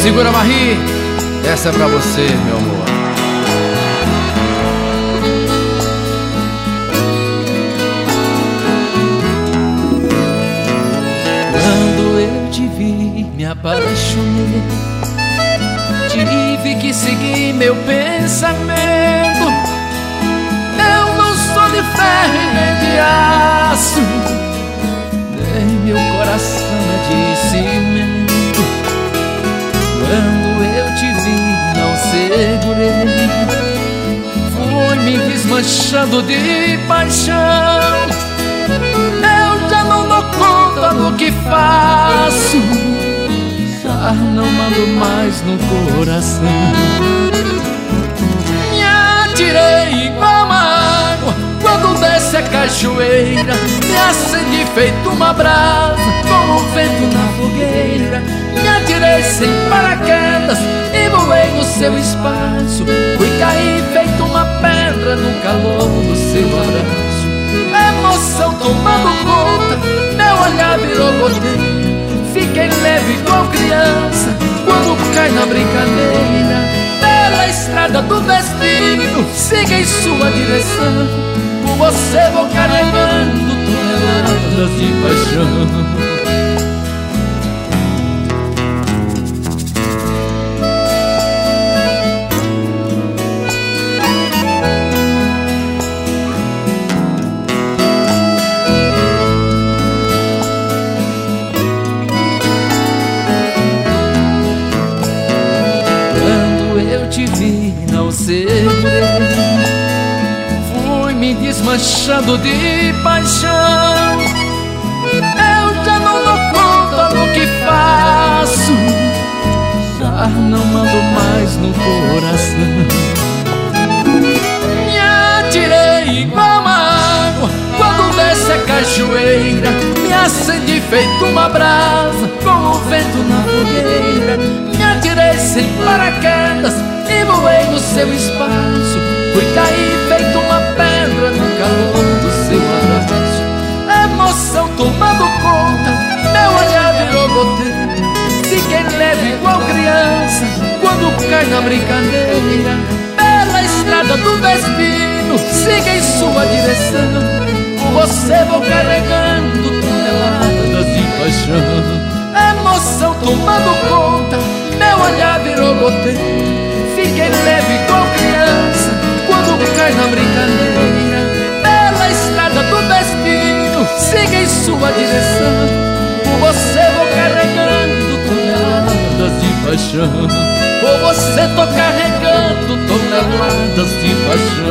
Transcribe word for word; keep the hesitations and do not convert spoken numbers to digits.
Segura, Marie, essa é pra você, meu amor. Quando eu te vi, me apaixonei. Tive que seguir meu pensamento. Eu não sou de ferro e nem de aço, nem meu coração é de cimento. Quando eu te vi, não segurei. Fui me desmanchando de paixão. Eu já não dou conta do que faço, já não mando mais no coração. Me atirei igual uma água quando desce a cachoeira. Me acendi feito uma brasa com o vento na fogueira. Me atirei sem paraquedas e voei no seu espaço. Fui cair feito uma pedra no calor do seu abraço. A emoção tomando conta, meu olhar virou goteira. Fiquei leve igual criança quando cai na brincadeira. Pela estrada do destino, siga em sua direção. Com você vou carregando toneladas de paixão. Eu te vi, não segurei. Fui me desmanchando de paixão. Eu já não dou conta do que faço, já não mando mais no coração. Me atirei igual uma água quando desce a cachoeira. Me acendi feito uma brasa com o vento na fogueira. Me atirei sem paraquedas e voei no seu espaço. Fui cair feito uma pedra no calor do seu abraço. A emoção tomando conta, meu olhar virou goteira. Fiquei leve igual criança quando cai na brincadeira. Pela estrada do destino, siga em sua direção. Com você vou carregando toneladas de paixão. A emoção tomando conta, meu olhar virou goteira. Fiquei leve igual criança quando cai na brincadeira. Pela estrada do destino, siga em sua direção. Com você vou carregando toneladas de paixão. Com você tô carregando toneladas de paixão.